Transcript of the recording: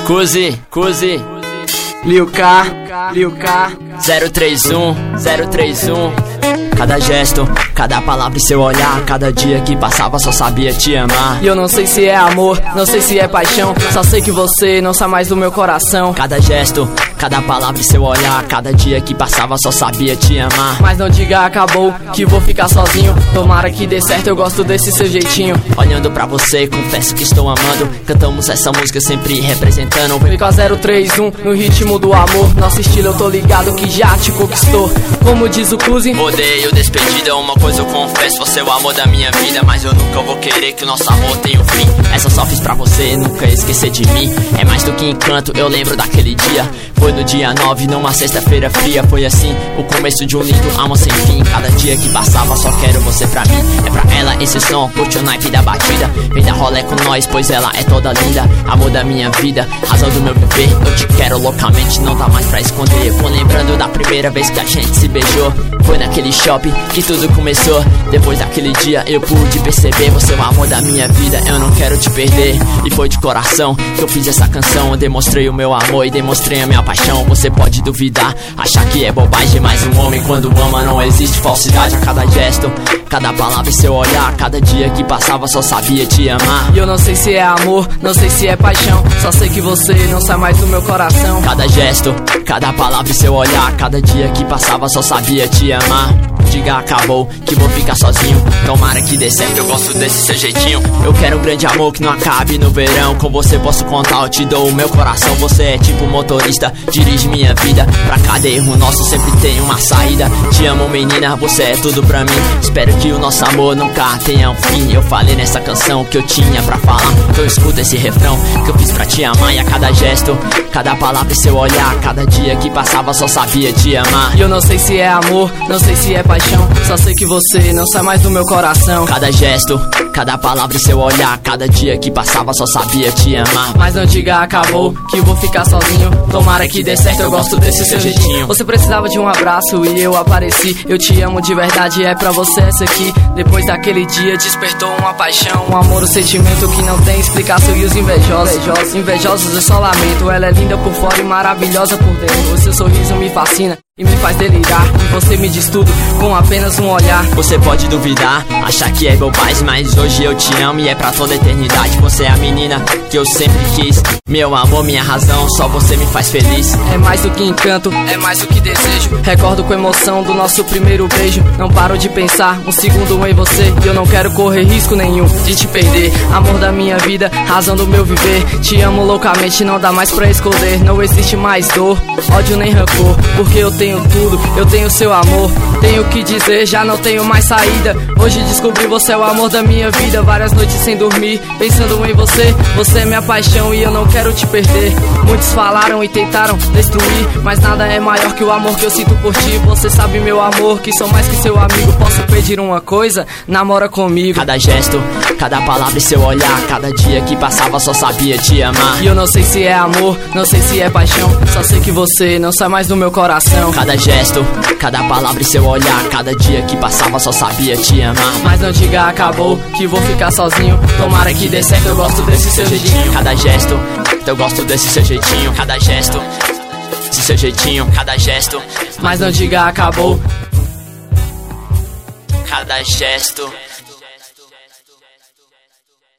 Cuzi Lil K 031 Cada gesto, cada palavra e seu olhar, cada dia que passava só sabia te amar. E eu não sei se é amor, não sei se é paixão, só sei que você não sai mais do meu coração. Cada gesto, cada palavra e seu olhar, cada dia que passava só sabia te amar. Mas não diga acabou, que vou ficar sozinho. Tomara que dê certo, eu gosto desse seu jeitinho. Olhando pra você, confesso que estou amando. Cantamos essa música sempre representando. Vem com a 031 no ritmo do amor. Nosso estilo eu tô ligado que já te conquistou. Como diz o Cuzi, odeio despedida, uma coisa eu confesso, você é o amor da minha vida, mas eu nunca vou querer que o nosso amor tenha um fim. Essa só fiz pra você, nunca esquecer de mim. É mais do que encanto, eu lembro daquele dia. Foi no dia 9, numa sexta-feira fria. Foi assim, o começo de um lindo amor sem fim. Cada dia que passava, só quero você pra mim. É pra ela esse som, curte o naipe da batida. Vem dar rolê com nós, pois ela é toda linda. Amor da minha vida, razão do meu viver. Eu te quero loucamente, não dá mais pra esconder. Vou lembrando da primeira vez que a gente se beijou. Foi naquele shopping que tudo começou. Depois daquele dia eu pude perceber, você é o amor da minha vida, eu não quero te perder. E foi de coração que eu fiz essa canção. Eu demonstrei o meu amor e demonstrei a minha paixão. Você pode duvidar, achar que é bobagem, mas um homem quando ama não existe falsidade. A cada gesto, cada palavra e seu olhar, cada dia que passava só sabia te amar. E eu não sei se é amor, não sei se é paixão, só sei que você não sai mais do meu coração. Cada gesto, cada palavra e seu olhar, cada dia que passava só sabia te amar. Diga acabou, que vou ficar sozinho. Tomara que dê certo, eu gosto desse seu jeitinho. Eu quero um grande amor que não acabe no verão. Com você posso contar, eu te dou o meu coração. Você é tipo motorista, dirige minha vida. Pra cada erro nosso sempre tem uma saída. Te amo menina, você é tudo pra mim. Espero que o nosso amor nunca tenha um fim. Eu falei nessa canção que eu tinha pra falar. Então escuta esse refrão que eu fiz pra te amar. E a cada gesto, cada palavra e seu olhar, cada dia que passava só sabia te amar. E eu não sei se é amor, não sei se é paixão, só sei que você não sai mais do meu coração. Cada gesto, cada palavra e seu olhar, cada dia que passava só sabia te amar. Mas não diga acabou, que vou ficar sozinho. Tomara que dê certo, eu gosto desse seu jeitinho. Você precisava de um abraço e eu apareci. Eu te amo de verdade, é pra você essa aqui. Depois daquele dia despertou uma paixão, um amor, um sentimento que não tem explicação. E os invejosos eu só lamento. Ela é linda por fora e maravilhosa por dentro. O seu sorriso me fascina e me faz delirar. E você me diz tudo com apenas um olhar. Você pode duvidar, achar que é bobagem, mas hoje eu te amo e é pra toda a eternidade. Você é a menina que eu sempre quis, meu amor, minha razão, só você me faz feliz. É mais do que encanto, é mais do que desejo. Recordo com emoção do nosso primeiro beijo. Não paro de pensar um segundo em você. E eu não quero correr risco nenhum de te perder. Amor da minha vida, razão do meu viver. Te amo loucamente, não dá mais pra esconder. Não existe mais dor, ódio nem rancor, porque eu tenho tudo, eu tenho seu amor. Tenho o que dizer, já não tenho mais saída. Hoje descobri, você é o amor da minha vida. Várias noites sem dormir, pensando em você. Você é minha paixão e eu não quero te perder. Muitos falaram e tentaram destruir, mas nada é maior que o amor que eu sinto por ti. Você sabe, meu amor, que sou mais que seu amigo. Posso pedir uma coisa? Namora comigo. Cada gesto, cada palavra e seu olhar, cada dia que passava só sabia te amar. E eu não sei se é amor, não sei se é paixão, só sei que você não sai mais do meu coração. Cada gesto, cada palavra e seu olhar, cada dia que passava só sabia te amar. Mas não diga acabou, que vou ficar sozinho. Tomara que dê certo, eu gosto desse seu jeitinho. Cada gesto, eu gosto desse seu jeitinho. Cada gesto, esse seu jeitinho, cada gesto. Mas não diga acabou. Cada gesto.